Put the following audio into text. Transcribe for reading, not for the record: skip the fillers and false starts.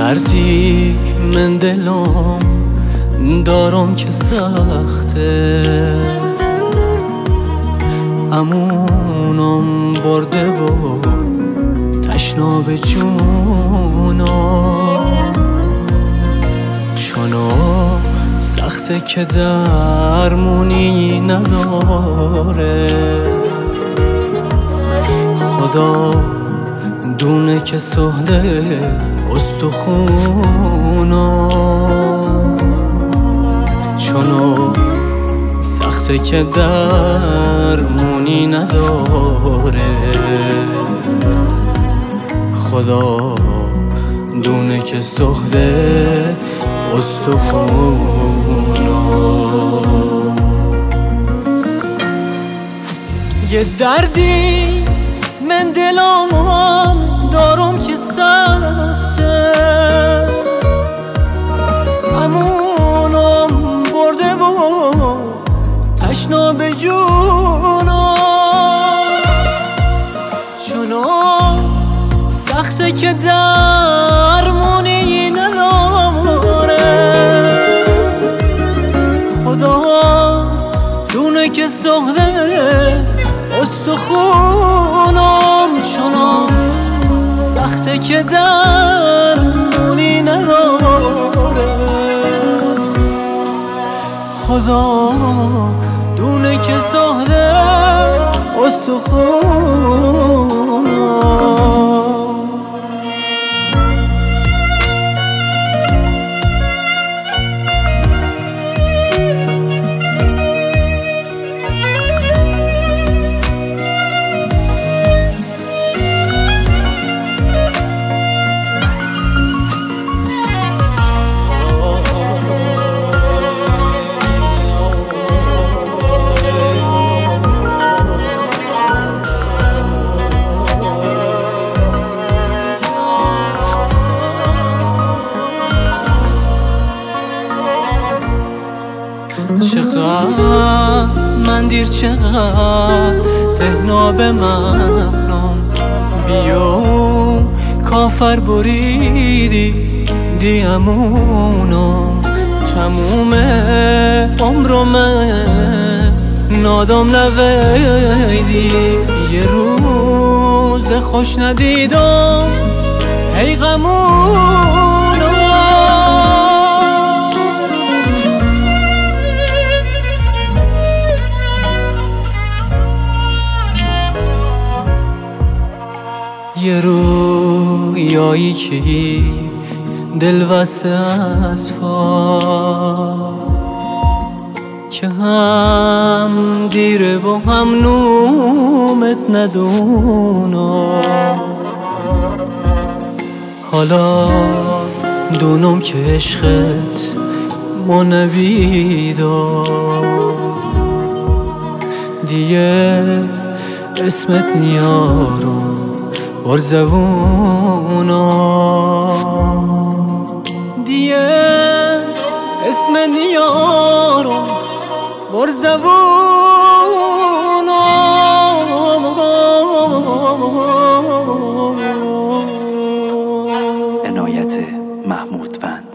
دردی من دلم دارم که سخته، امونم برده و تشنا به جونم، چونو سخته که درمونی نداره. خدا دونه که سهله استخونم، چونو سخته که درمونی نداره. خدا دونه که سهله استخونم. یه دردی من دلم دارم که سخته، امونم برده و تشنا به جونم، چونو سخته که درمونی نداره. خدا دونه که سهله استخونم، چونو سخته که درمونی نداره. خدا دونه که سهله استخونم. چقدر من دیر، چقدر تهنا به منم، بیو کافر بریدی دیمونم. تموم عمرم نادم نویدی، یه روز خوش ندیدم هی غمونم. یه رویایی که دل وسته از پا، که هم دیره و هم نومت ندونم. حالا دونم که عشقت منویدا، دیگه اسمت نیارم بر زبونم، دیگه اسم نیارم بر زبونم. عنایت محمودوند.